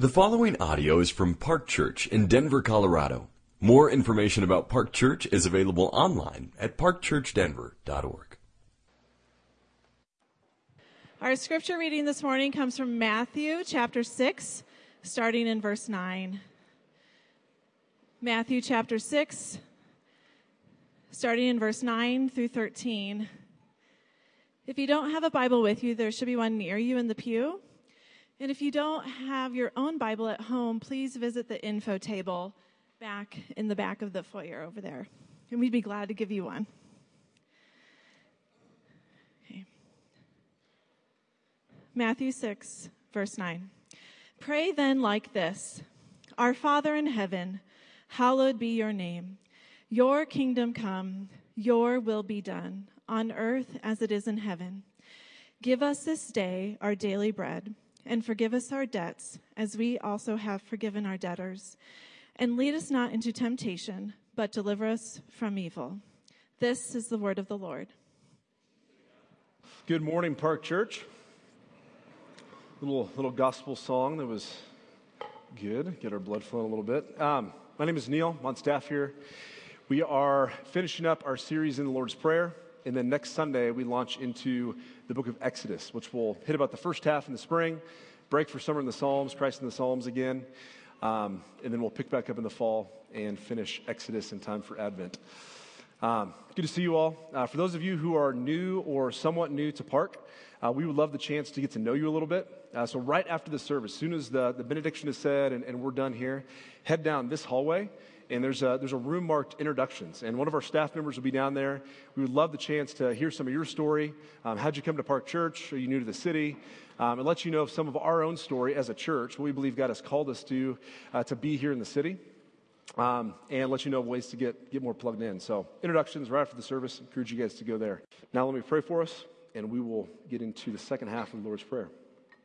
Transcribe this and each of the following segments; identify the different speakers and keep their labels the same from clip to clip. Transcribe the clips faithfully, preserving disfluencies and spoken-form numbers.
Speaker 1: The following audio is from Park Church in Denver, Colorado. More information about Park Church is available online at park church denver dot org.
Speaker 2: Our scripture reading this morning comes from Matthew chapter six, starting in verse nine. Matthew chapter six, starting in verse nine through thirteen. If you don't have a Bible with you, there should be one near you in the pew. And if you don't have your own Bible at home, please visit the info table back in the back of the foyer over there. And we'd be glad to give you one. Okay. Matthew six, verse nine. Pray then like this: Our Father in heaven, hallowed be your name. Your kingdom come, your will be done, on earth as it is in heaven. Give us this day our daily bread, and forgive us our debts, as we also have forgiven our debtors. And lead us not into temptation, but deliver us from evil. This is the word of the Lord.
Speaker 3: Good morning, Park Church. Little little gospel song that was good. Get our blood flowing a little bit. Um, my name is Neil. I'm on staff here. We are finishing up our series in the Lord's Prayer. And then next Sunday, we launch into the book of Exodus, which will hit about the first half in the spring, break for summer in the Psalms, Christ in the Psalms again. Um, and then we'll pick back up in the fall and finish Exodus in time for Advent. Um, good to see you all. Uh, for those of you who are new or somewhat new to Park, uh, we would love the chance to get to know you a little bit. Uh, so right after the service, as soon as the, the benediction is said and, and we're done here, head down this hallway. And there's a, there's a room marked introductions. And one of our staff members will be down there. We would love the chance to hear some of your story. Um, how'd you come to Park Church? Are you new to the city? Um, and let you know of some of our own story as a church, what we believe God has called us to, uh, to be here in the city. Um, and let you know of ways to get, get more plugged in. So introductions right after the service. Encourage you guys to go there. Now let me pray for us, and we will get into the second half of the Lord's Prayer.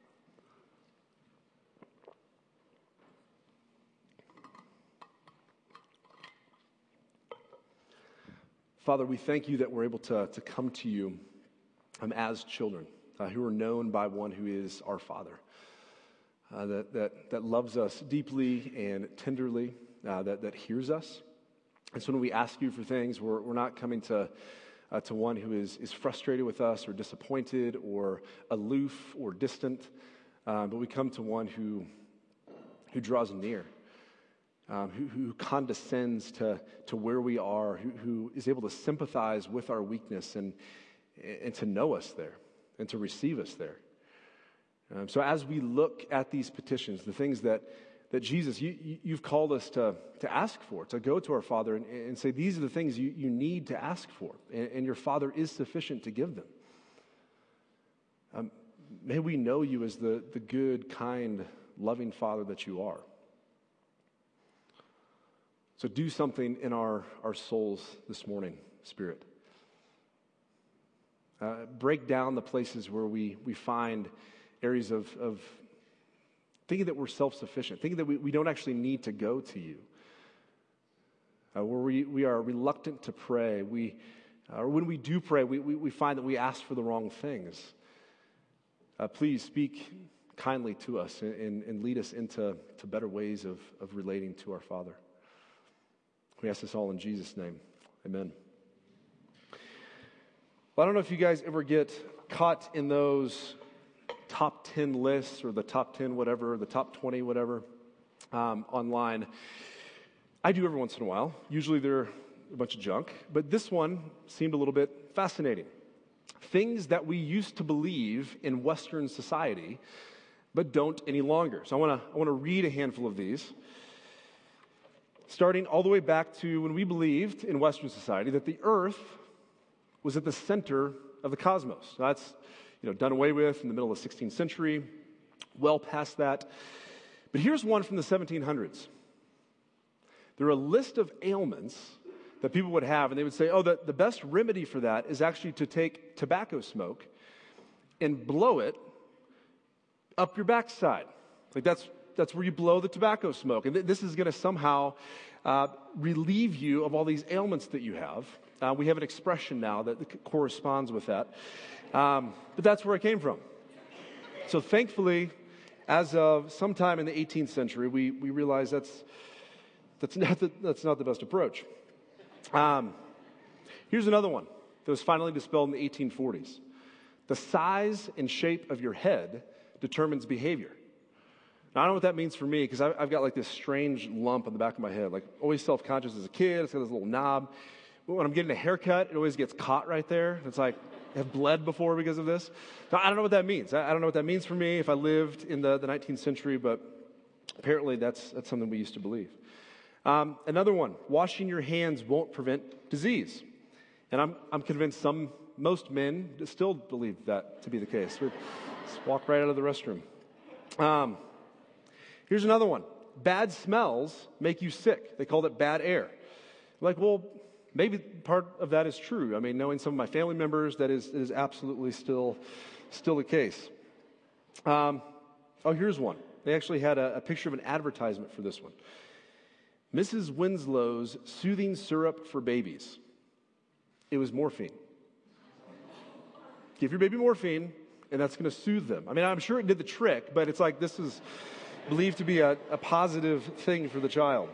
Speaker 3: Father, we thank you that we're able to, to come to you um, as children uh, who are known by one who is our Father, uh, that, that, that loves us deeply and tenderly, uh, that, that hears us. And so when we ask you for things, we're, we're not coming to, uh, to one who is, is frustrated with us or disappointed or aloof or distant, uh, but we come to one who, who draws near. Um, who, who condescends to, to where we are, who, who is able to sympathize with our weakness and, and to know us there and to receive us there. Um, so as we look at these petitions, the things that, that Jesus, you, you, you've called us to, to ask for, to go to our Father and, and say, these are the things you, you need to ask for, and, and your Father is sufficient to give them. Um, may we know you as the, the good, kind, loving Father that you are. So do something in our, our souls this morning, Spirit. Uh, break down the places where we, we find areas of, of thinking that we're self-sufficient, thinking that we, we don't actually need to go to you. Uh, where we, we are reluctant to pray. We, uh, or when we do pray, we, we, we find that we ask for the wrong things. Uh, please speak kindly to us and, and, and lead us into to better ways of, of relating to our Father. We ask this all in Jesus' name. Amen. Well, I don't know if you guys ever get caught in those top ten lists or the top ten whatever, the top twenty whatever um, online. I do every once in a while. Usually they're a bunch of junk, but this one seemed a little bit fascinating. Things that we used to believe in Western society, but don't any longer. So I want to I want to read a handful of these. Starting all the way back to when we believed in Western society that the earth was at the center of the cosmos. That's, you know, done away with in the middle of the sixteenth century, well past that. But here's one from the seventeen hundreds. There are a list of ailments that people would have, and they would say, oh, the, the best remedy for that is actually to take tobacco smoke and blow it up your backside. Like that's That's where you blow the tobacco smoke. And th- this is going to somehow uh, relieve you of all these ailments that you have. Uh, we have an expression now that c- corresponds with that. Um, but that's where it came from. So thankfully, as of sometime in the eighteenth century, we, we realized that's, that's, not the, that's not the best approach. Um, here's another one that was finally dispelled in the eighteen forties. The size and shape of your head determines behavior. Now, I don't know what that means for me, because I've got like this strange lump on the back of my head, like always self-conscious as a kid. It's got this little knob. When I'm getting a haircut, it always gets caught right there. It's like, I've bled before because of this. Now, I don't know what that means. I don't know what that means for me if I lived in the, the nineteenth century, but apparently that's, that's something we used to believe. Um, another one, washing your hands won't prevent disease. And I'm, I'm convinced some, most men still believe that to be the case. We just walk right out of the restroom. Um, here's another one. Bad smells make you sick. They called it bad air. Like, well, maybe part of that is true. I mean, knowing some of my family members, that is, is absolutely still, still the case. Um, oh, here's one. They actually had a, a picture of an advertisement for this one. Missus Winslow's soothing syrup for babies. It was morphine. Give your baby morphine, and that's going to soothe them. I mean, I'm sure it did the trick, but it's like this is believed to be a, a positive thing for the child.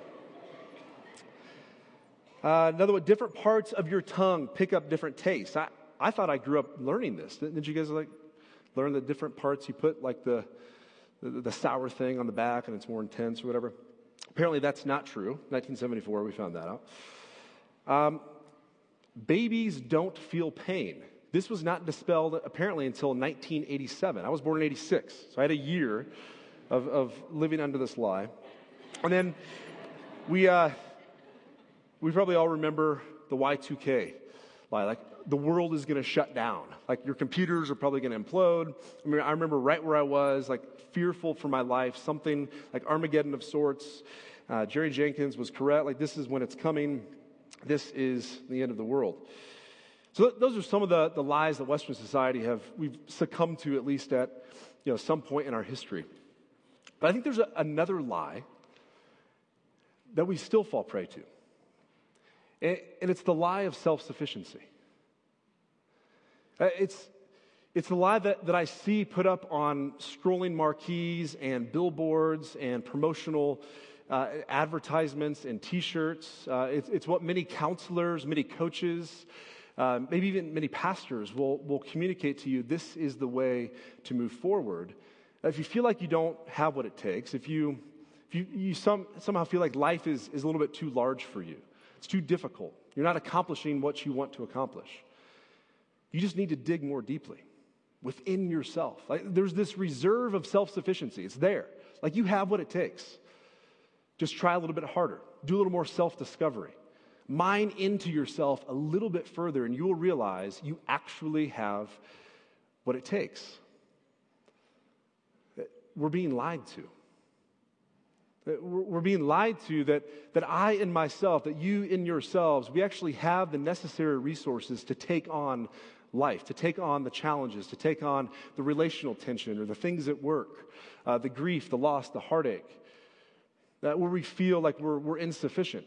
Speaker 3: Uh, another one, different parts of your tongue pick up different tastes. I, I thought I grew up learning this. Didn't you guys like learn the different parts? You put like the, the, the sour thing on the back and it's more intense or whatever. Apparently that's not true. nineteen seventy-four, we found that out. Um, babies don't feel pain. This was not dispelled apparently until nineteen eighty-seven. I was born in eighty-six, so I had a year of, of living under this lie. And then we... Uh, We probably all remember the Y two K lie, like the world is going to shut down. Like your computers are probably going to implode. I mean, I remember right where I was, like fearful for my life, something like Armageddon of sorts. Uh, Jerry Jenkins was correct. Like this is when it's coming. This is the end of the world. So th- those are some of the, the lies that Western society have, we've succumbed to at least at you know some point in our history. But I think there's a, another lie that we still fall prey to. And it's the lie of self-sufficiency. It's, it's the lie that, that I see put up on scrolling marquees and billboards and promotional uh, advertisements and T-shirts. Uh, it's, it's what many counselors, many coaches, uh, maybe even many pastors will, will communicate to you. This is the way to move forward. If you feel like you don't have what it takes, if you, if you, you some, somehow feel like life is, is a little bit too large for you, it's too difficult. You're not accomplishing what you want to accomplish. You just need to dig more deeply within yourself. Like, there's this reserve of self-sufficiency. It's there. Like you have what it takes. Just try a little bit harder. Do a little more self-discovery. Mine into yourself a little bit further, and you will realize you actually have what it takes. We're being lied to. We're being lied to that, that I in myself, that you in yourselves, we actually have the necessary resources to take on life, to take on the challenges, to take on the relational tension or the things at work, uh, the grief, the loss, the heartache, that where we feel like we're, we're insufficient.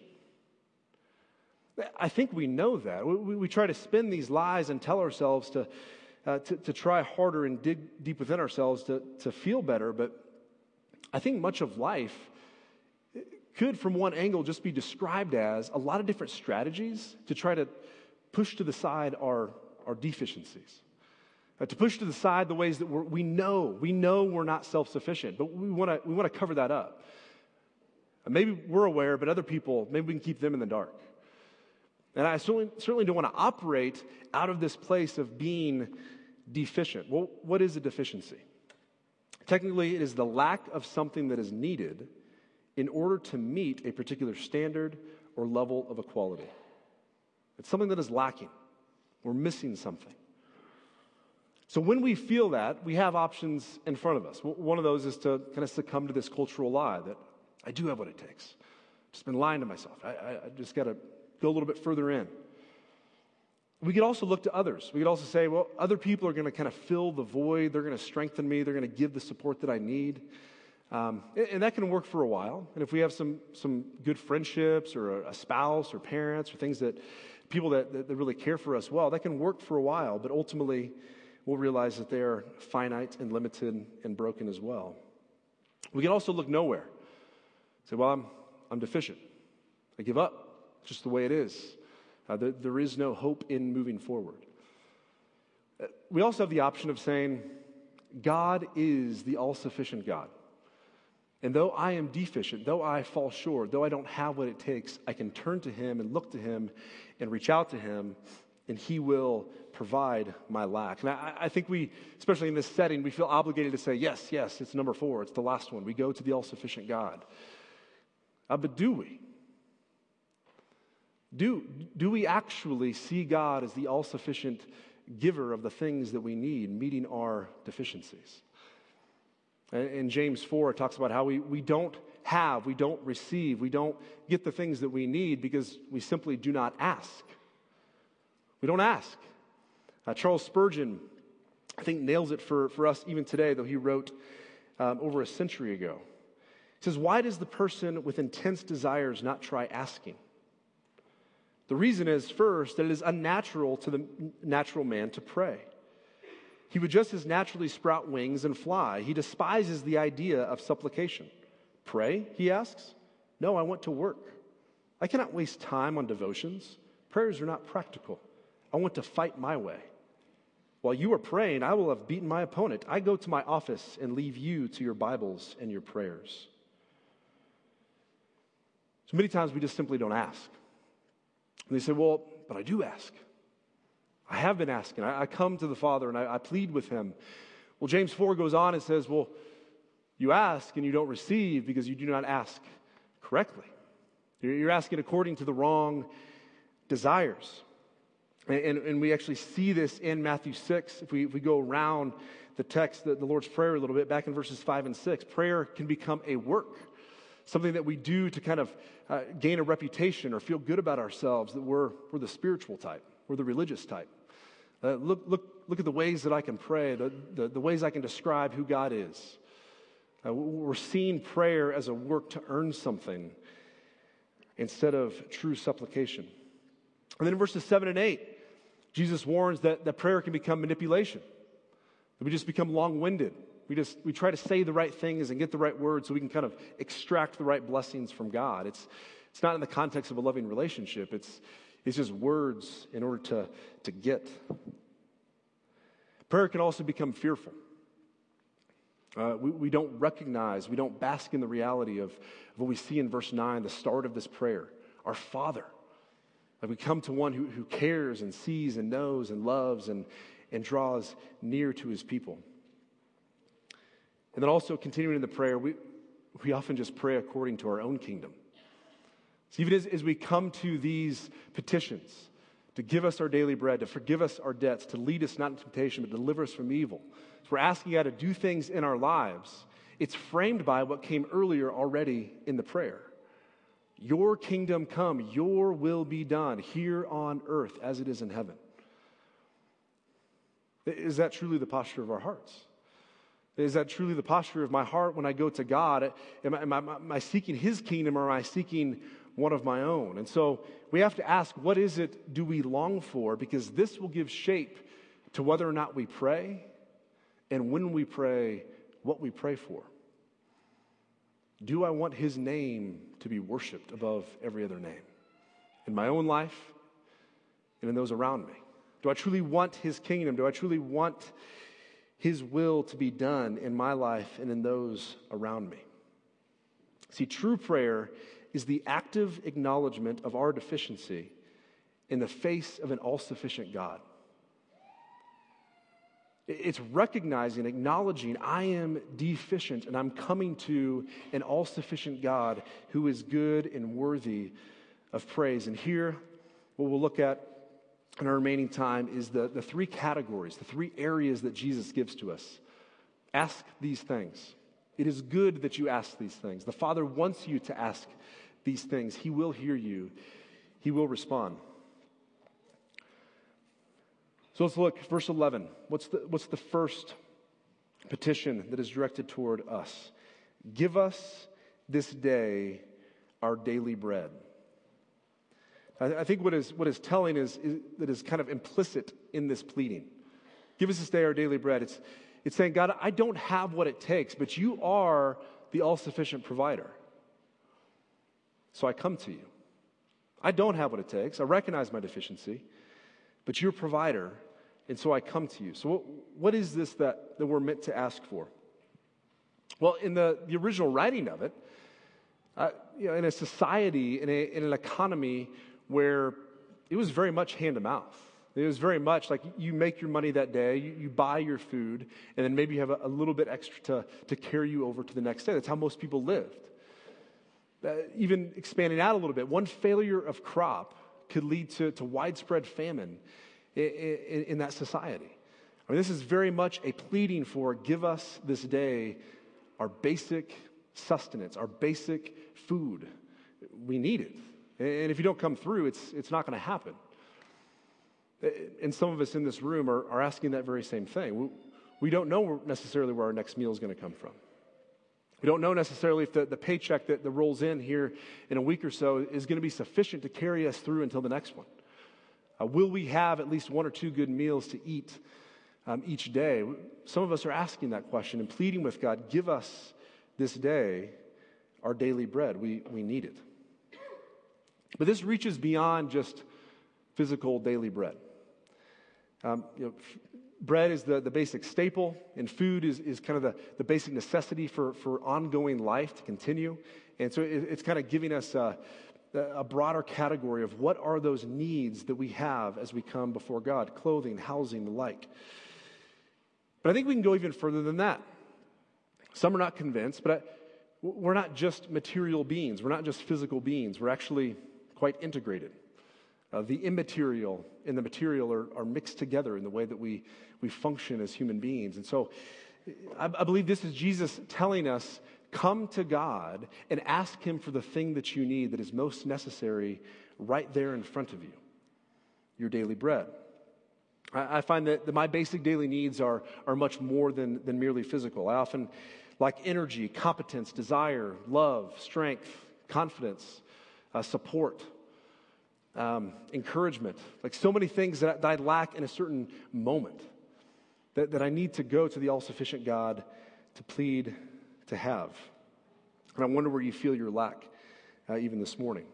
Speaker 3: I think we know that. We, we try to spin these lies and tell ourselves to, uh, to, to try harder and dig deep within ourselves to, to feel better, but I think much of life could, from one angle, just be described as a lot of different strategies to try to push to the side our, our deficiencies, uh, to push to the side the ways that we're, we know, we know we're not self-sufficient, but we want to we want to cover that up. Uh, maybe we're aware, but other people, maybe we can keep them in the dark. And I certainly, certainly don't want to operate out of this place of being deficient. Well, what is a deficiency? Technically, it is the lack of something that is needed in order to meet a particular standard or level of equality. It's something that is lacking. We're missing something. So when we feel that, we have options in front of us. One of those is to kind of succumb to this cultural lie that I do have what it takes. I've just been lying to myself. I, I, I just got to go a little bit further in. We could also look to others. We could also say, well, other people are going to kind of fill the void. They're going to strengthen me. They're going to give the support that I need. Um, and, and that can work for a while. And if we have some some good friendships or a, a spouse or parents or things that, people that, that, that really care for us well, that can work for a while. But ultimately, we'll realize that they are finite and limited and broken as well. We can also look nowhere. Say, well, I'm, I'm deficient. I give up. It's just the way it is. Uh, there, there is no hope in moving forward. Uh, we also have the option of saying, God is the all-sufficient God. And though I am deficient, though I fall short, though I don't have what it takes, I can turn to him and look to him and reach out to him, and he will provide my lack. And I, I think we, especially in this setting, we feel obligated to say, yes, yes, it's number four, it's the last one. We go to the all-sufficient God. Uh, but do we? Do, do we actually see God as the all-sufficient giver of the things that we need, meeting our deficiencies? In James four, it talks about how we, we don't have, we don't receive, we don't get the things that we need because we simply do not ask. We don't ask. Uh, Charles Spurgeon, I think, nails it for, for us even today, though he wrote um, over a century ago. He says, why does the person with intense desires not try asking? The reason is, first, that it is unnatural to the natural man to pray. He would just as naturally sprout wings and fly. He despises the idea of supplication. Pray, he asks? No, I want to work. I cannot waste time on devotions. Prayers are not practical. I want to fight my way. While you are praying, I will have beaten my opponent. I go to my office and leave you to your Bibles and your prayers. So many times we just simply don't ask. And they say, well, but I do ask. I have been asking. I, I come to the Father and I, I plead with him. Well, James four goes on and says, well, you ask and you don't receive because you do not ask correctly. You're, you're asking according to the wrong desires. And, and, and we actually see this in Matthew six. If we, if we go around the text, the, the Lord's Prayer a little bit, back in verses five and six, prayer can become a work. Something that we do to kind of uh, gain a reputation or feel good about ourselves, that we're, we're the spiritual type, we're the religious type. Uh, look, look, look at the ways that I can pray, the, the, the ways I can describe who God is. Uh, we're seeing prayer as a work to earn something instead of true supplication. And then in verses seven and eight, Jesus warns that, that prayer can become manipulation, that we just become long-winded. We just we try to say the right things and get the right words so we can kind of extract the right blessings from God. It's it's not in the context of a loving relationship. It's it's just words in order to, to get. Prayer can also become fearful. Uh, we, we don't recognize, we don't bask in the reality of, of what we see in verse nine, the start of this prayer. Our Father. Like we come to one who, who cares and sees and knows and loves and, and draws near to his people. And then also continuing in the prayer, we, we often just pray according to our own kingdom. So even as, as we come to these petitions, to give us our daily bread, to forgive us our debts, to lead us not into temptation, but deliver us from evil. So we're asking God to do things in our lives. It's framed by what came earlier already in the prayer. Your kingdom come, your will be done here on earth as it is in heaven. Is that truly the posture of our hearts? Is that truly the posture of my heart when I go to God? Am I, am I, am I seeking his kingdom or am I seeking one of my own? And so we have to ask, what is it do we long for? Because this will give shape to whether or not we pray, and when we pray, what we pray for. Do I want his name to be worshiped above every other name? In my own life and in those around me? Do I truly want his kingdom? Do I truly want his will to be done in my life and in those around me? See, true prayer is the active acknowledgement of our deficiency in the face of an all-sufficient God. It's recognizing, acknowledging, I am deficient and I'm coming to an all-sufficient God who is good and worthy of praise. And here, what we'll look at in our remaining time is the, the three categories, the three areas that Jesus gives to us. Ask these things. It is good that you ask these things. The Father wants you to ask these things. He will hear you. He will respond. So let's look, verse eleven. What's the, what's the first petition that is directed toward us? Give us this day our daily bread. I think what is what is telling is, is that is kind of implicit in this pleading. Give us this day our daily bread. It's it's saying, God, I don't have what it takes, but you are the all-sufficient provider. So I come to you. I don't have what it takes. I recognize my deficiency, but you're a provider, and so I come to you. So what, what is this that, that we're meant to ask for? Well, in the, the original writing of it, uh, you know, in a society, in, a, in an economy where it was very much hand to mouth. It was very much like you make your money that day, you, you buy your food, and then maybe you have a, a little bit extra to, to carry you over to the next day. That's how most people lived. Uh, even expanding out a little bit, one failure of crop could lead to, to widespread famine in, in, in that society. I mean, this is very much a pleading for, give us this day our basic sustenance, our basic food. We need it. And if you don't come through, it's, it's not going to happen. And some of us in this room are, are asking that very same thing. We, we don't know necessarily where our next meal is going to come from. We don't know necessarily if the, the paycheck that, that rolls in here in a week or so is going to be sufficient to carry us through until the next one. Uh, will we have at least one or two good meals to eat um, each day? Some of us are asking that question and pleading with God, give us this day our daily bread. We, we need it. But this reaches beyond just physical daily bread. Um, you know, f- bread is the, the basic staple, and food is, is kind of the, the basic necessity for, for ongoing life to continue. And so it, it's kind of giving us a, a broader category of what are those needs that we have as we come before God: clothing, housing, the like. But I think we can go even further than that. Some are not convinced, but I, we're not just material beings. We're not just physical beings. We're actually quite integrated. Uh, the immaterial and the material are, are mixed together in the way that we, we function as human beings. And so I, I believe this is Jesus telling us, come to God and ask him for the thing that you need that is most necessary right there in front of you, your daily bread. I, I find that, that my basic daily needs are, are much more than, than merely physical. I often like energy, competence, desire, love, strength, confidence, uh, support, Um, encouragement, like so many things that, that I lack in a certain moment that, that I need to go to the all-sufficient God to plead to have. And I wonder where you feel your lack uh, even this morning.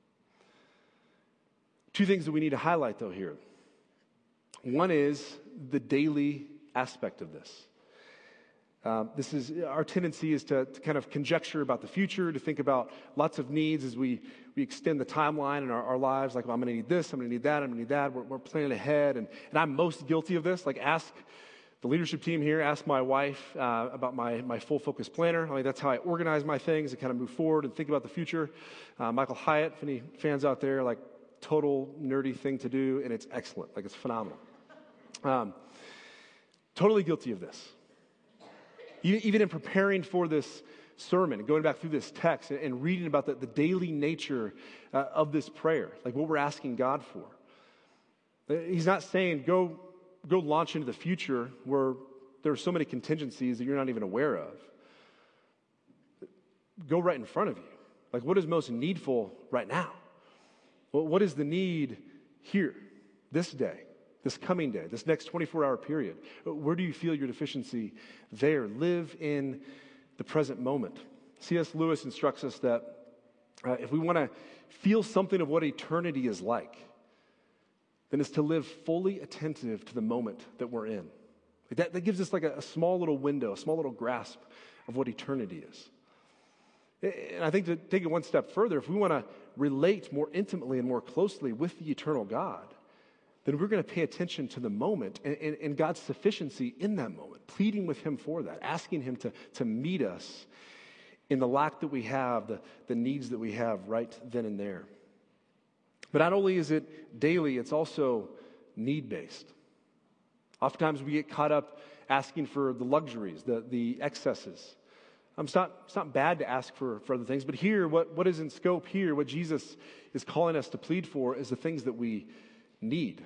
Speaker 3: Two things that we need to highlight though here. One is the daily aspect of this. Um, this is our tendency is to, to kind of conjecture about the future, to think about lots of needs as we, we extend the timeline in our, our lives. Like, well, I'm going to need this, I'm going to need that, I'm going to need that. We're, we're planning ahead, and, and I'm most guilty of this. Like, ask the leadership team here, ask my wife uh, about my, my full focus planner. I mean, that's how I organize my things and kind of move forward and think about the future. Uh, Michael Hyatt, if any fans out there, like total nerdy thing to do, and it's excellent. Like, it's phenomenal. Um, totally guilty of this. Even in preparing for this sermon, going back through this text and reading about the, the daily nature uh, of this prayer, like what we're asking God for. He's not saying go, go launch into the future where there are so many contingencies that you're not even aware of. Go right in front of you. Like, what is most needful right now? Well, what is the need here, this day? This coming day, this next twenty-four hour period, where do you feel your deficiency there? Live in the present moment. C S Lewis instructs us that uh, if we want to feel something of what eternity is like, then it's to live fully attentive to the moment that we're in. Like that, that gives us like a, a small little window, a small little grasp of what eternity is. And I think to take it one step further, if we want to relate more intimately and more closely with the eternal God, then we're going to pay attention to the moment and, and, and God's sufficiency in that moment, pleading with him for that, asking him to, to meet us in the lack that we have, the, the needs that we have right then and there. But not only is it daily, it's also need-based. Oftentimes we get caught up asking for the luxuries, the, the excesses. Um, it's, not, it's not bad to ask for, for other things, but here, what, what is in scope here, what Jesus is calling us to plead for is the things that we need.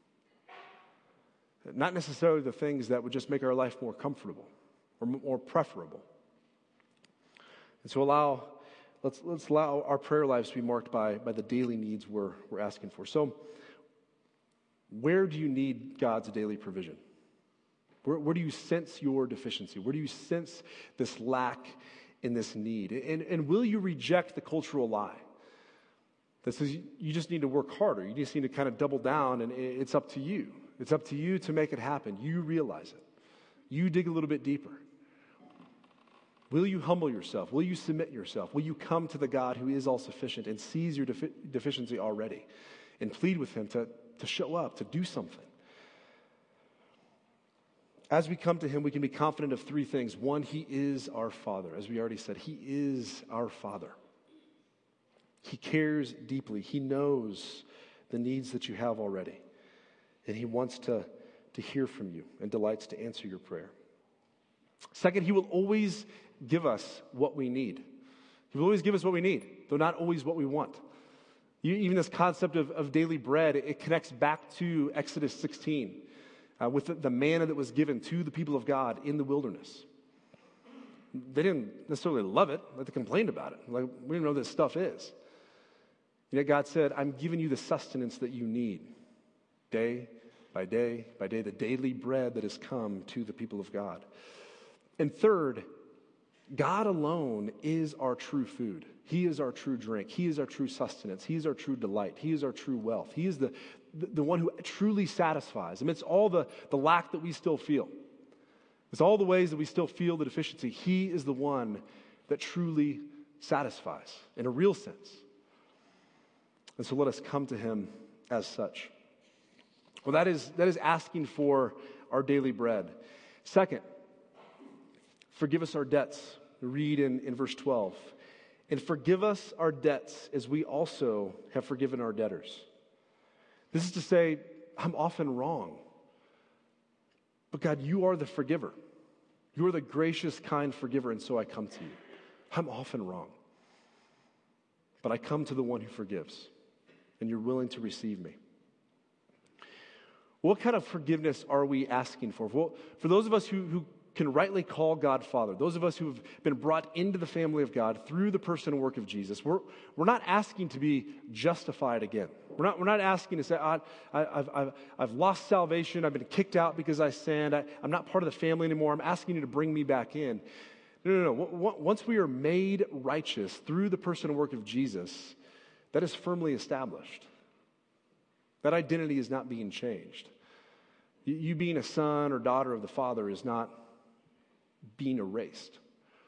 Speaker 3: Not necessarily the things that would just make our life more comfortable or more preferable. And so allow, let's, let's allow our prayer lives to be marked by, by the daily needs we're, we're asking for. So where do you need God's daily provision? Where, where do you sense your deficiency? Where do you sense this lack in this need? And, and will you reject the cultural lie that says you just need to work harder? You just need to kind of double down, and it's up to you. It's up to you to make it happen. You realize it. You dig a little bit deeper. Will you humble yourself? Will you submit yourself? Will you come to the God who is all-sufficient and sees your defi- deficiency already and plead with him to, to show up, to do something? As we come to him, we can be confident of three things. One, he is our Father. As we already said, he is our Father. He cares deeply. He knows the needs that you have already. And he wants to, to hear from you and delights to answer your prayer. Second, he will always give us what we need. He will always give us what we need, though not always what we want. You, even this concept of, of daily bread, it, it connects back to Exodus sixteen uh, with the, the manna that was given to the people of God in the wilderness. They didn't necessarily love it, but they complained about it. Like, we don't know what this stuff is. Yet God said, I'm giving you the sustenance that you need, day by day by day, the daily bread that has come to the people of God. And third, God alone is our true food. He is our true drink. He is our true sustenance. He is our true delight. He is our true wealth. He is the, the, the one who truly satisfies amidst all the, the lack that we still feel. It's all the ways that we still feel the deficiency. He is the one that truly satisfies in a real sense. And so let us come to him as such. Well, that is, that is asking for our daily bread. Second, forgive us our debts. Read in, in verse twelve. And forgive us our debts as we also have forgiven our debtors. This is to say, I'm often wrong. But God, you are the forgiver. You are the gracious, kind forgiver, and so I come to you. I'm often wrong. But I come to the one who forgives, and you're willing to receive me. What kind of forgiveness are we asking for? Well, for those of us who, who can rightly call God Father, those of us who have been brought into the family of God through the person and work of Jesus, we're, we're not asking to be justified again. We're not, we're not asking to say, I, I've, I've, I've lost salvation, I've been kicked out because I sinned, I, I'm not part of the family anymore, I'm asking you to bring me back in. No, no, no. Once we are made righteous through the person and work of Jesus, that is firmly established. That identity is not being changed. You being a son or daughter of the Father is not being erased.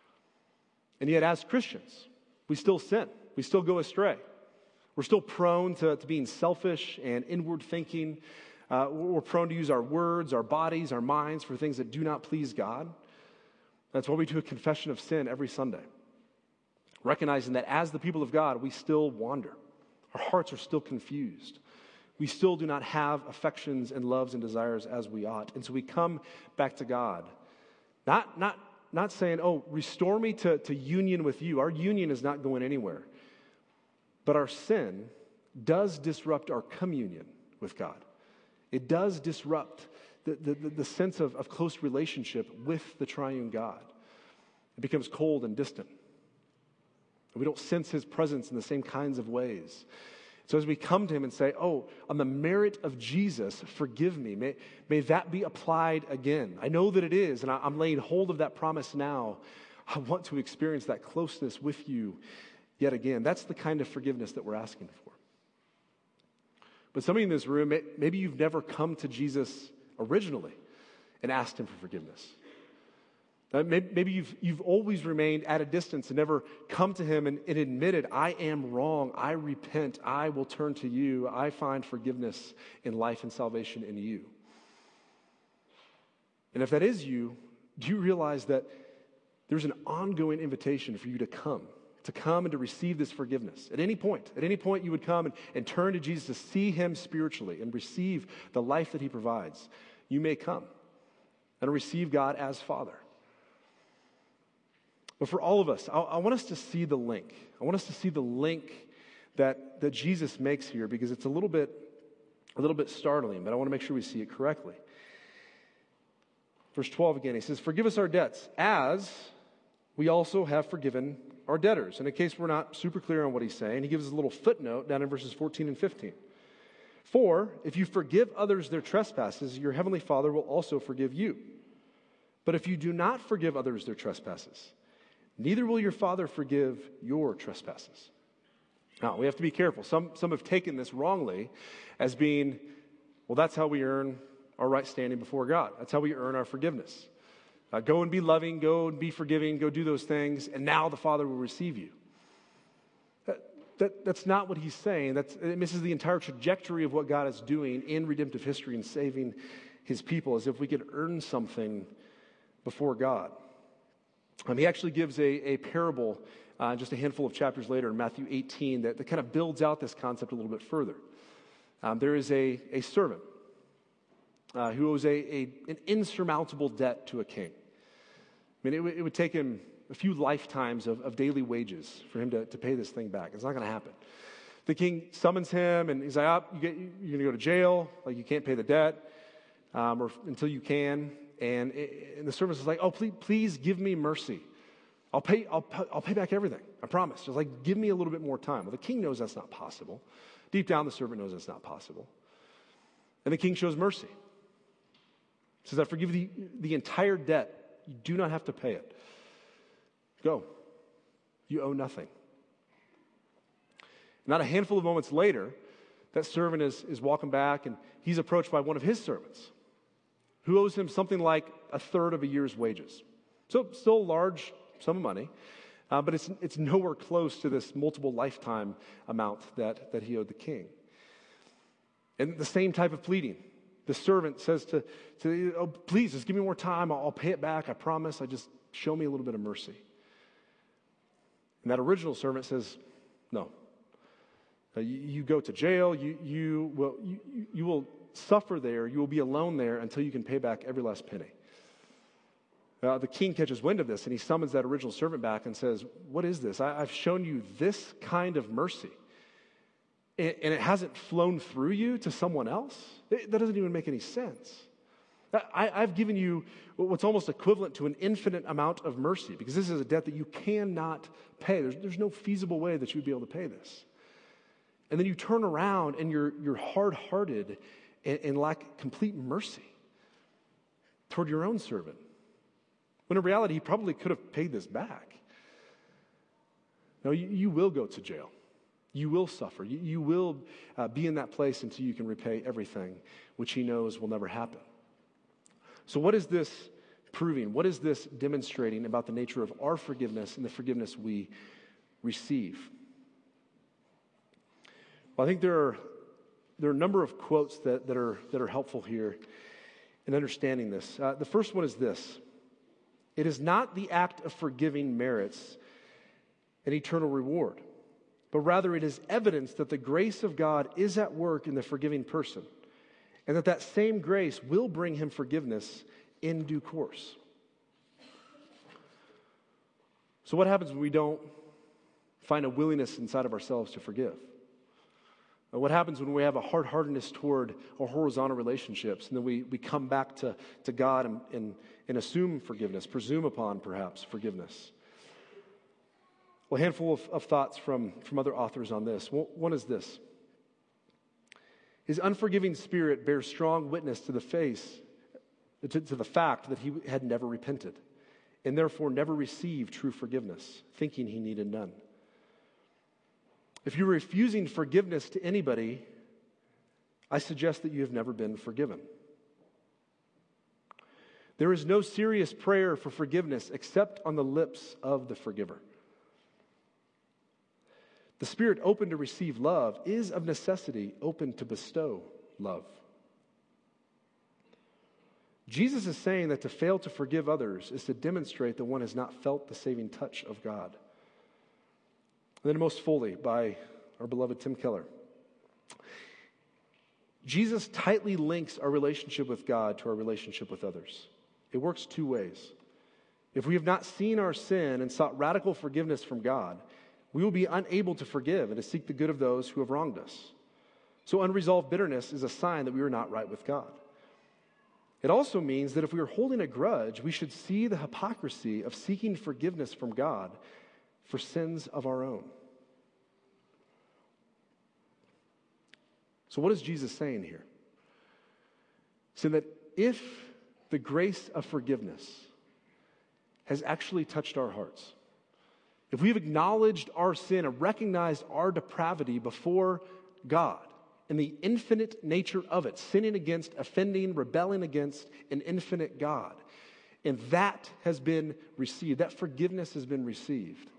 Speaker 3: And yet as Christians, we still sin. We still go astray. We're still prone to, to being selfish and inward thinking. Uh, we're prone to use our words, our bodies, our minds for things that do not please God. That's why we do a confession of sin every Sunday. Recognizing that as the people of God, we still wander. Our hearts are still confused. We still do not have affections and loves and desires as we ought. And so we come back to God. Not, not, not saying, oh, restore me to, to union with you. Our union is not going anywhere. But our sin does disrupt our communion with God. It does disrupt the, the, the sense of, of close relationship with the triune God. It becomes cold and distant. We don't sense his presence in the same kinds of ways. So as we come to him and say, oh, on the merit of Jesus, forgive me, may, may that be applied again. I know that it is, and I, I'm laying hold of that promise now. I want to experience that closeness with you yet again. That's the kind of forgiveness that we're asking for. But some of you in this room, maybe you've never come to Jesus originally and asked him for forgiveness. Maybe you've, you've always remained at a distance and never come to him and, and admitted, I am wrong, I repent, I will turn to you, I find forgiveness in life and salvation in you. And if that is you, do you realize that there's an ongoing invitation for you to come, to come and to receive this forgiveness? At any point, at any point you would come and, and turn to Jesus to see him spiritually and receive the life that he provides. You may come and receive God as Father. But for all of us, I, I want us to see the link. I want us to see the link that, that Jesus makes here, because it's a little bit, a little bit startling, but I want to make sure we see it correctly. Verse twelve again, he says, forgive us our debts as we also have forgiven our debtors. And in case we're not super clear on what he's saying, he gives us a little footnote down in verses fourteen and fifteen. For if you forgive others their trespasses, your heavenly Father will also forgive you. But if you do not forgive others their trespasses, neither will your Father forgive your trespasses. Now, we have to be careful. Some, some have taken this wrongly as being, well, that's how we earn our right standing before God. That's how we earn our forgiveness. Uh, go and be loving, go and be forgiving, go do those things, and now the Father will receive you. That, that, that's not what he's saying. That's, it misses the entire trajectory of what God is doing in redemptive history and saving his people, as if we could earn something before God. Um, he actually gives a, a parable uh, just a handful of chapters later in Matthew eighteen that, that kind of builds out this concept a little bit further. Um, there is a, a servant uh, who owes a, a, an insurmountable debt to a king. I mean, it, w- it would take him a few lifetimes of, of daily wages for him to, to pay this thing back. It's not going to happen. The king summons him, and he's like, oh, you get, you're going to go to jail. Like, you can't pay the debt um, or until you can. And, it, and the servant is like, oh, please, please give me mercy. I'll pay, I'll, I'll pay back everything. I promise. Just like, give me a little bit more time. Well, the king knows that's not possible. Deep down, the servant knows that's not possible. And the king shows mercy. He says, I forgive the, the entire debt. You do not have to pay it. Go. You owe nothing. Not a handful of moments later, that servant is, is walking back, and he's approached by one of his servants who owes him something like a third of a year's wages. So still a large sum of money, uh, but it's, it's nowhere close to this multiple lifetime amount that, that he owed the king. And the same type of pleading. The servant says to, to oh, please, just give me more time. I'll, I'll pay it back. I promise. I just show me a little bit of mercy. And that original servant says, no. Uh, you, you go to jail. You, you, will, you, you will suffer there. You will be alone there until you can pay back every last penny. Uh, the king catches wind of this, and he summons that original servant back and says, what is this? I, I've shown you this kind of mercy, and, and it hasn't flown through you to someone else? It, that doesn't even make any sense. I, I've given you what's almost equivalent to an infinite amount of mercy, because this is a debt that you cannot pay. There's, there's no feasible way that you would be able to pay this. And then you turn around, and you're, you're hard-hearted and, and lack complete mercy toward your own servant. When in reality, he probably could have paid this back. No, you, you will go to jail. You will suffer. You, you will uh, be in that place until you can repay everything, which he knows will never happen. So what is this proving? What is this demonstrating about the nature of our forgiveness and the forgiveness we receive? Well, I think there are, there are a number of quotes that, that, are, that are helpful here in understanding this. Uh, the first one is this. It is not the act of forgiving merits an eternal reward, but rather it is evidence that the grace of God is at work in the forgiving person, and that that same grace will bring him forgiveness in due course. So what happens when we don't find a willingness inside of ourselves to forgive? What happens when we have a hard-heartedness toward our horizontal relationships, and then we, we come back to, to God and, and, and assume forgiveness, presume upon, perhaps, forgiveness? Well, a handful of, of thoughts from, from other authors on this. One is this. His unforgiving spirit bears strong witness to the face, to, to the fact that he had never repented, and therefore never received true forgiveness, thinking he needed none. If you're refusing forgiveness to anybody, I suggest that you have never been forgiven. There is no serious prayer for forgiveness except on the lips of the forgiver. The spirit open to receive love is of necessity open to bestow love. Jesus is saying that to fail to forgive others is to demonstrate that one has not felt the saving touch of God. And then most fully by our beloved Tim Keller. Jesus tightly links our relationship with God to our relationship with others. It works two ways. If we have not seen our sin and sought radical forgiveness from God, we will be unable to forgive and to seek the good of those who have wronged us. So unresolved bitterness is a sign that we are not right with God. It also means that if we are holding a grudge, we should see the hypocrisy of seeking forgiveness from God for sins of our own. So what is Jesus saying here? Saying that if the grace of forgiveness has actually touched our hearts, if we've acknowledged our sin and recognized our depravity before God and the infinite nature of it, sinning against, offending, rebelling against an infinite God, and that has been received, that forgiveness has been received,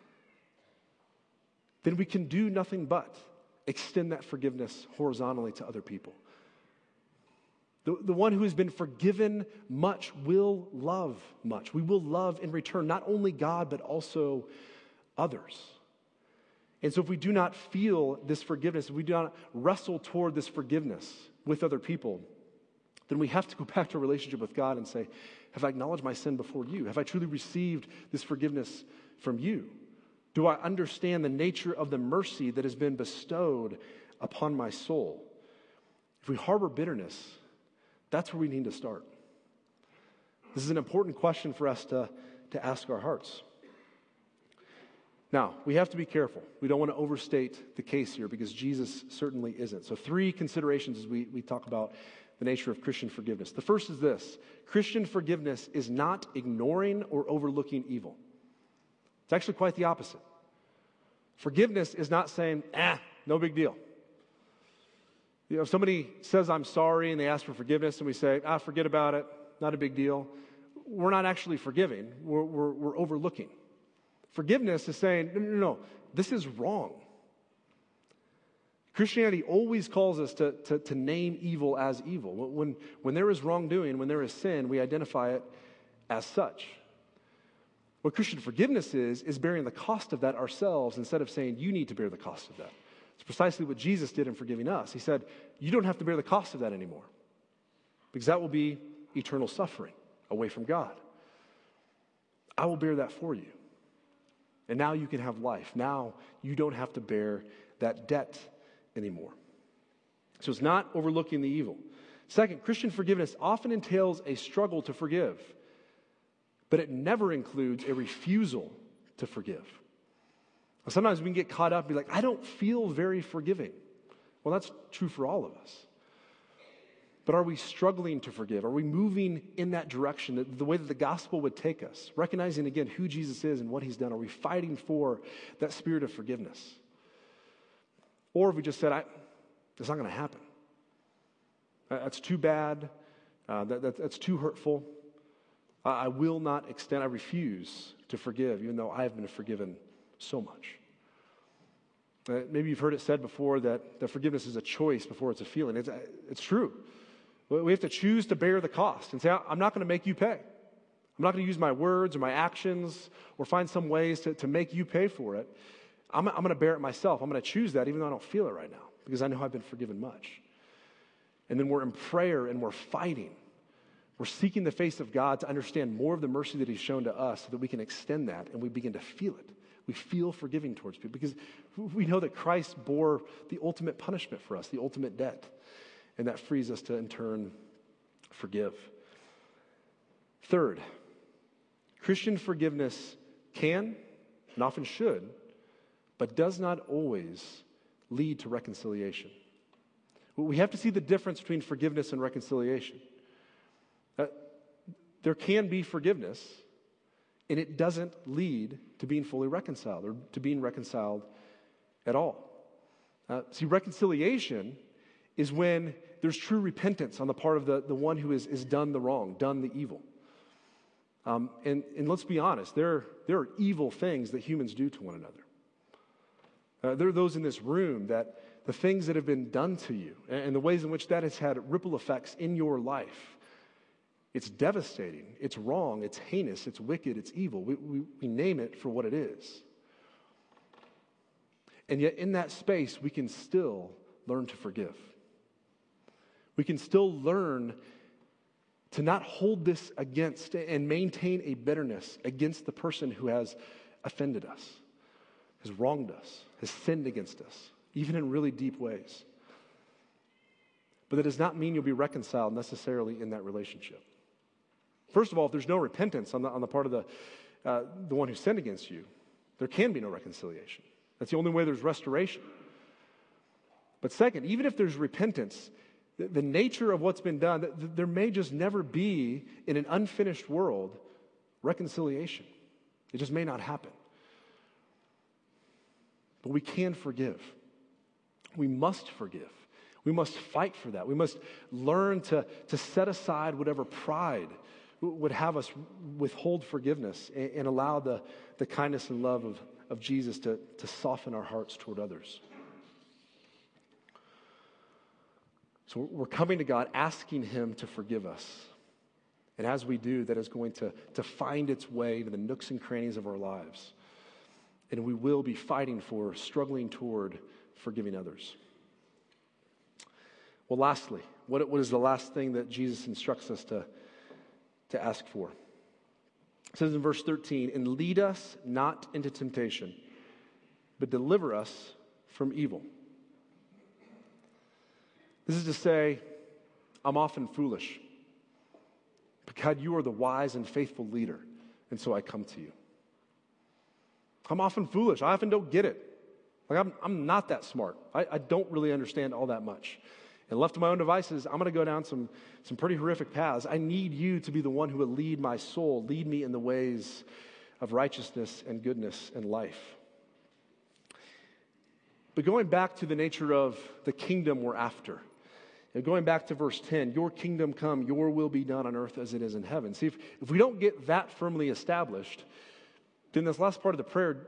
Speaker 3: then we can do nothing but extend that forgiveness horizontally to other people. The, the one who has been forgiven much will love much. We will love in return not only God, but also others. And so if we do not feel this forgiveness, if we do not wrestle toward this forgiveness with other people, then we have to go back to a relationship with God and say, have I acknowledged my sin before you? Have I truly received this forgiveness from you? Do I understand the nature of the mercy that has been bestowed upon my soul? If we harbor bitterness, that's where we need to start. This is an important question for us to, to ask our hearts. Now, we have to be careful. We don't want to overstate the case here because Jesus certainly isn't. So three considerations as we, we talk about the nature of Christian forgiveness. The first is this: Christian forgiveness is not ignoring or overlooking evil. It's actually quite the opposite. Forgiveness is not saying, ah, no big deal. You know, if somebody says, I'm sorry, and they ask for forgiveness, and we say, ah, forget about it, not a big deal, we're not actually forgiving. We're, we're, we're overlooking. Forgiveness is saying, no, no, no, this is wrong. Christianity always calls us to, to, to name evil as evil. When, when there is wrongdoing, when there is sin, we identify it as such. What Christian forgiveness is, is bearing the cost of that ourselves instead of saying, you need to bear the cost of that. It's precisely what Jesus did in forgiving us. He said, you don't have to bear the cost of that anymore because that will be eternal suffering away from God. I will bear that for you. And now you can have life. Now you don't have to bear that debt anymore. So it's not overlooking the evil. Second, Christian forgiveness often entails a struggle to forgive, but it never includes a refusal to forgive. Sometimes we can get caught up and be like, I don't feel very forgiving. Well, that's true for all of us. But are we struggling to forgive? Are we moving in that direction, the, the way that the gospel would take us? Recognizing again who Jesus is and what he's done. Are we fighting for that spirit of forgiveness? Or have we just said, I, it's not going to happen. That's too bad. Uh, that, that, that's too hurtful. I, I will not extend, I refuse to forgive, even though I have been forgiven so much. Uh, maybe you've heard it said before that, that forgiveness is a choice before it's a feeling. It's, it's true. We have to choose to bear the cost and say, I'm not going to make you pay. I'm not going to use my words or my actions or find some ways to, to make you pay for it. I'm, I'm going to bear it myself. I'm going to choose that even though I don't feel it right now because I know I've been forgiven much. And then we're in prayer and we're fighting. We're seeking the face of God to understand more of the mercy that he's shown to us so that we can extend that and we begin to feel it. We feel forgiving towards people because we know that Christ bore the ultimate punishment for us, the ultimate debt. And that frees us to, in turn, forgive. Third, Christian forgiveness can and often should, but does not always lead to reconciliation. We have to see the difference between forgiveness and reconciliation. Uh, there can be forgiveness, and it doesn't lead to being fully reconciled or to being reconciled at all. Uh, see, reconciliation is when there's true repentance on the part of the, the one who has, has done the wrong, done the evil. Um, and, and let's be honest, there, there are evil things that humans do to one another. Uh, there are those in this room that the things that have been done to you and, and the ways in which that has had ripple effects in your life, it's devastating, it's wrong, it's heinous, it's wicked, it's evil. We, we, we name it for what it is. And yet in that space, we can still learn to forgive. We can still learn to not hold this against and maintain a bitterness against the person who has offended us, has wronged us, has sinned against us, even in really deep ways. But that does not mean you'll be reconciled necessarily in that relationship. First of all, if there's no repentance on the, on the part of the, uh, the one who sinned against you, there can be no reconciliation. That's the only way there's restoration. But second, even if there's repentance, the, the nature of what's been done, th- there may just never be, in an unfinished world, reconciliation. It just may not happen. but we can forgive. We must forgive. We must fight for that. We must learn to, to set aside whatever pride would have us withhold forgiveness and, and allow the, the kindness and love of, of Jesus to, to soften our hearts toward others. So we're coming to God asking him to forgive us. And as we do, that is going to, to find its way to the nooks and crannies of our lives. And we will be fighting for, struggling toward forgiving others. Well, lastly, what, what is the last thing that Jesus instructs us to, to ask for? It says in verse thirteen, and lead us not into temptation, but deliver us from evil. This is to say, I'm often foolish. But God, you are the wise and faithful leader, and so I come to you. I'm often foolish. I often don't get it. Like I'm, I'm not that smart. I, I don't really understand all that much. And left to my own devices, I'm going to go down some, some pretty horrific paths. I need you to be the one who will lead my soul, lead me in the ways of righteousness and goodness and life. But going back to the nature of the kingdom we're after, and going back to verse ten, your kingdom come, your will be done on earth as it is in heaven. See, if, if we don't get that firmly established, then this last part of the prayer,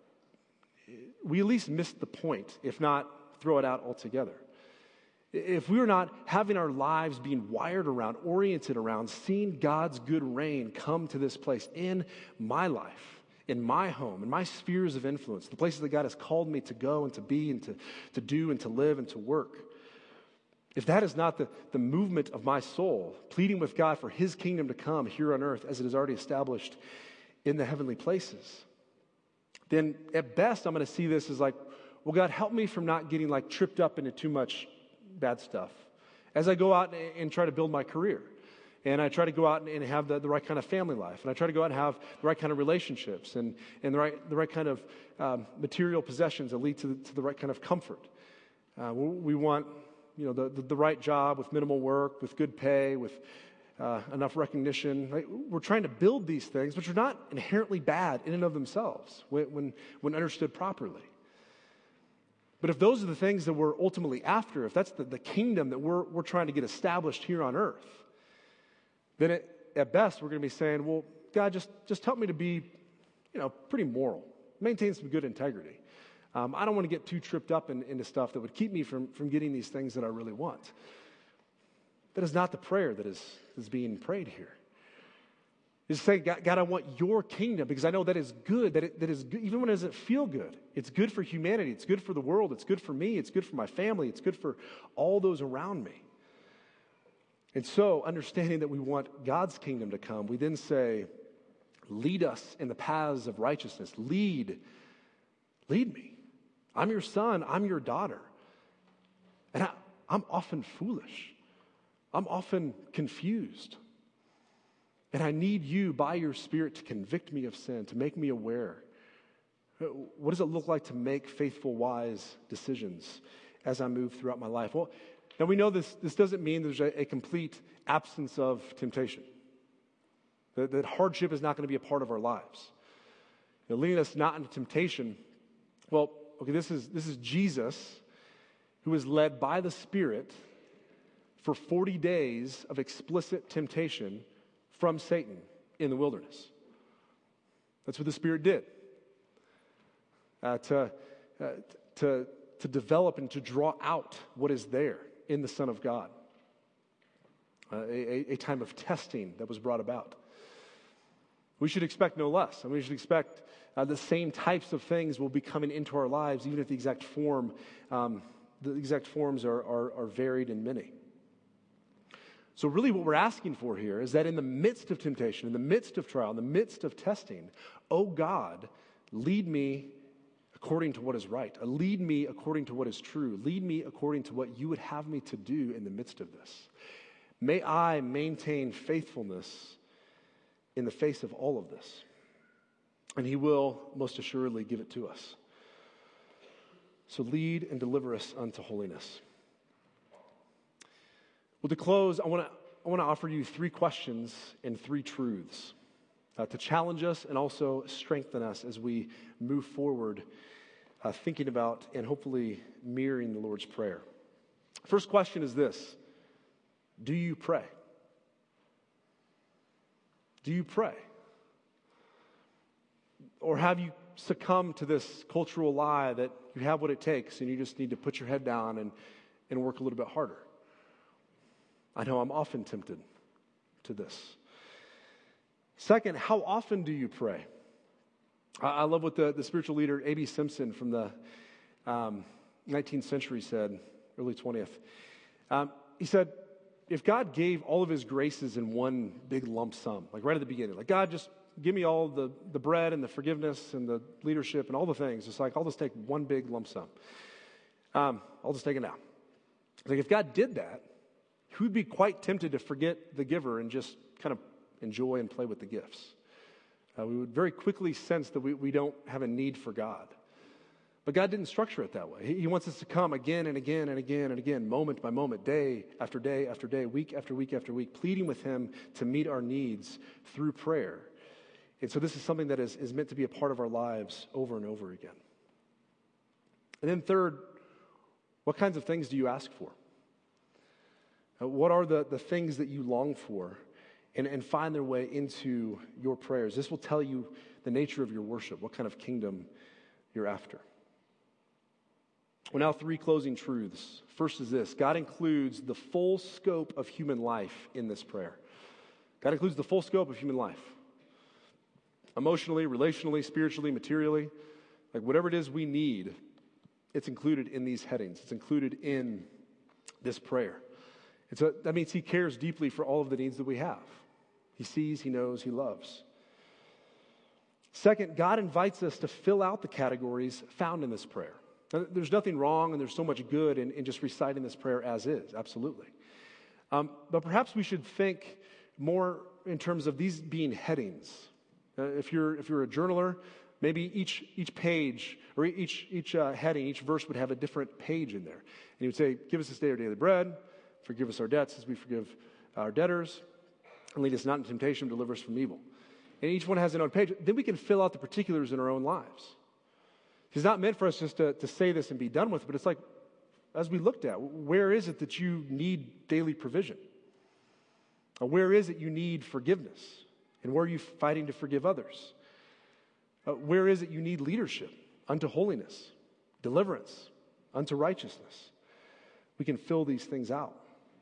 Speaker 3: we at least miss the point, if not throw it out altogether. If we're not having our lives being wired around, oriented around, seeing God's good reign come to this place in my life, in my home, in my spheres of influence, the places that God has called me to go and to be and to, to do and to live and to work, if that is not the, the movement of my soul, pleading with God for his kingdom to come here on earth as it is already established in the heavenly places, then at best I'm going to see this as like, well, God, help me from not getting like tripped up into too much bad stuff as I go out and, and try to build my career. And I try to go out and, and have the, the right kind of family life. And I try to go out and have the right kind of relationships and, and the right the right kind of um, material possessions that lead to the, to the right kind of comfort. Uh, we want, you know, the, the, the right job with minimal work, with good pay, with uh, enough recognition. Right? We're trying to build these things, which are not inherently bad in and of themselves when, when, when understood properly. But if those are the things that we're ultimately after, if that's the, the kingdom that we're, we're trying to get established here on earth, then it, at best we're going to be saying, well, God, just, just help me to be, you know, pretty moral, maintain some good integrity. Um, I don't want to get too tripped up in, into stuff that would keep me from, from getting these things that I really want. That is not the prayer that is, is being prayed here. Is saying, God, God, I want your kingdom because I know that is good, that, it, that is good, even when it doesn't feel good. It's good for humanity. It's good for the world. It's good for me. It's good for my family. It's good for all those around me. And so, understanding that we want God's kingdom to come, we then say, lead us in the paths of righteousness. Lead, lead me. I'm your son. I'm your daughter. And I, I'm often foolish. I'm often confused. And I need you by your Spirit to convict me of sin, to make me aware. What does it look like to make faithful, wise decisions as I move throughout my life? Well, now we know this, this doesn't mean there's a, a complete absence of temptation. That, that hardship is not going to be a part of our lives. You know, leading us not into temptation, well, okay, this is, this is Jesus who was led by the Spirit for forty days of explicit temptation from Satan in the wilderness. That's what the Spirit did. Uh, to, uh, to, to develop and to draw out what is there in the Son of God. Uh, a, a time of testing that was brought about. We should expect no less. And we should expect uh, the same types of things will be coming into our lives, even if the exact form, um, the exact forms are, are, are varied and many. So really what we're asking for here is that in the midst of temptation, in the midst of trial, in the midst of testing, oh God, lead me according to what is right. Lead me according to what is true. Lead me according to what you would have me to do in the midst of this. May I maintain faithfulness in the face of all of this. And he will most assuredly give it to us. So lead and deliver us unto holiness. Well, to close, I want to I want to offer you three questions and three truths uh, to challenge us and also strengthen us as we move forward uh, thinking about and hopefully mirroring the Lord's Prayer. First question is this: do you pray? Do you pray? Or have you succumbed to this cultural lie that you have what it takes and you just need to put your head down and, and work a little bit harder? I know I'm often tempted to this. Second, how often do you pray? I, I love what the, the spiritual leader A B Simpson from the um, nineteenth century said, early twentieth. Um, he said, if God gave all of his graces in one big lump sum, like right at the beginning, like God just give me all the, the bread and the forgiveness and the leadership and all the things, it's like I'll just take one big lump sum. Um, I'll just take it now. Like if God did that, he would be quite tempted to forget the giver and just kind of enjoy and play with the gifts. Uh, we would very quickly sense that we, we don't have a need for God. But God didn't structure it that way. He, he wants us to come again and again and again and again, moment by moment, day after day after day, week after week after week, pleading with him to meet our needs through prayer. And so this is something that is, is meant to be a part of our lives over and over again. And then third, what kinds of things do you ask for? Uh, what are the, the things that you long for and, and find their way into your prayers? This will tell you the nature of your worship, what kind of kingdom you're after. Well, now three closing truths. First is this: God includes the full scope of human life in this prayer. God includes the full scope of human life. Emotionally, relationally, spiritually, materially, like whatever it is we need, it's included in these headings. It's included in this prayer. And so that means he cares deeply for all of the needs that we have. He sees, he knows, he loves. Second, God invites us to fill out the categories found in this prayer. Now, there's nothing wrong and there's so much good in, in just reciting this prayer as is, absolutely. Um, but perhaps we should think more in terms of these being headings. Uh, if you're if you're a journaler, maybe each each page or each each uh, heading, each verse would have a different page in there. And you would say, "Give us this day our daily bread. Forgive us our debts as we forgive our debtors. And lead us not into temptation, but deliver us from evil." And each one has an own page. Then we can fill out the particulars in our own lives. It's not meant for us just to, to say this and be done with it, but it's like, as we looked at, where is it that you need daily provision? Or where is it you need forgiveness? And where are you fighting to forgive others? Uh, where is it you need leadership unto holiness, deliverance unto righteousness? We can fill these things out.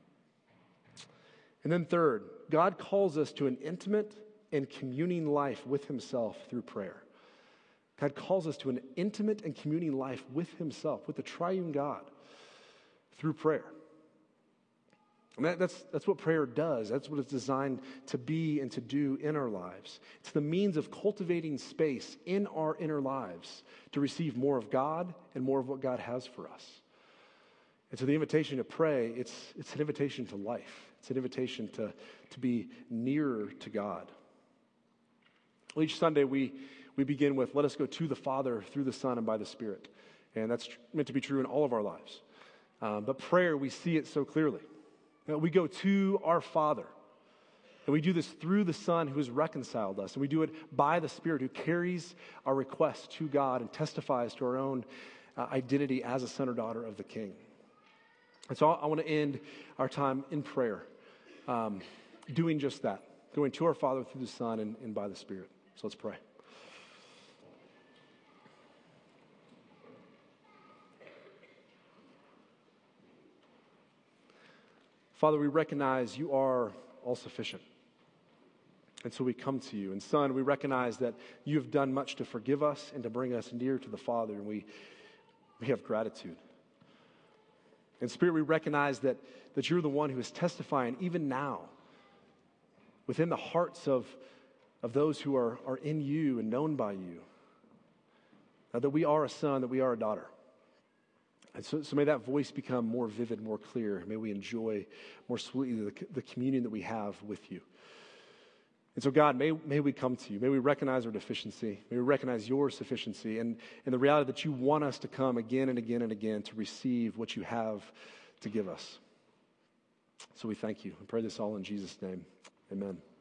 Speaker 3: And then third, God calls us to an intimate and communing life with himself through prayer. God calls us to an intimate and communing life with himself, with the triune God, through prayer. And that, that's, that's what prayer does. That's what it's designed to be and to do in our lives. It's the means of cultivating space in our inner lives to receive more of God and more of what God has for us. And so the invitation to pray, it's, it's an invitation to life. It's an invitation to, to be nearer to God. Well, each Sunday we, we begin with, let us go to the Father through the Son and by the Spirit. And that's tr- meant to be true in all of our lives. Um, but prayer, we see it so clearly. You know, we go to our Father. And we do this through the Son who has reconciled us. And we do it by the Spirit who carries our requests to God and testifies to our own uh, identity as a son or daughter of the King. And so I want to end our time in prayer, um, doing just that, going to our Father through the Son and, and by the Spirit. So let's pray. Father, we recognize you are all-sufficient. And so we come to you. And Son, we recognize that you have done much to forgive us and to bring us near to the Father, and we, we have gratitude. And Spirit, we recognize that, that you're the one who is testifying even now within the hearts of, of those who are, are in you and known by you, uh, that we are a son, that we are a daughter. And so, so may that voice become more vivid, more clear. May we enjoy more sweetly the, the communion that we have with you. And so, God, may, may we come to you. May we recognize our deficiency. May we recognize your sufficiency and, and the reality that you want us to come again and again and again to receive what you have to give us. So we thank you. I pray this all in Jesus' name. Amen.